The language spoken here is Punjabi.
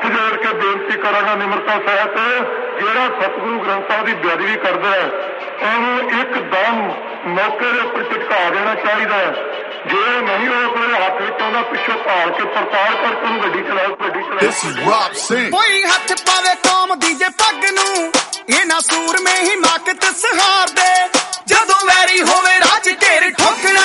ਹੱਥ ਜੋੜ ਕੇ ਬੇਨਤੀ ਕਰਾਂਗਾ ਨਿਮਰਤਾ ਸਹਿਤ, ਜਿਹੜਾ ਸਤਿਗੁਰੂ ਗ੍ਰੰਥ ਸਾਹਿਬ ਦੀ ਬੇਅਦਬੀ ਕਰਦਾ ਹੈ ਉਹਨੂੰ ਇੱਕਦਮ ਮੌਕੇ ਦੇ ਉੱਪਰ ਝਟਕਾ ਦੇਣਾ ਚਾਹੀਦਾ ਹੈ। ਜੇ ਨਹੀਂ ਉਹ ਆਪਣੇ ਹੱਥ ਵਿੱਚ ਆਉਂਦਾ ਪਿੱਛੋਂ ਭਾਲ ਕੇ ਪੜਤਾਲ ਕਰਕੇ ਉਹਨੂੰ ਗੱਡੀ ਚਲਾਓ, ਕੋਈ ਹੱਥ ਪਾਵੇ ਕੌਮ ਦੀ ਜੇ ਪੱਗ ਨੂੰ, ਇਹਨਾਂ ਸੂਰਮੇ ਹਿਮਾਕਤ ਸਹਾਰ ਦੇ, ਜਦੋਂ ਵੈਰੀ ਹੋਵੇ ਰਾਜ ਘੇਰ ਠੋਕਣਾ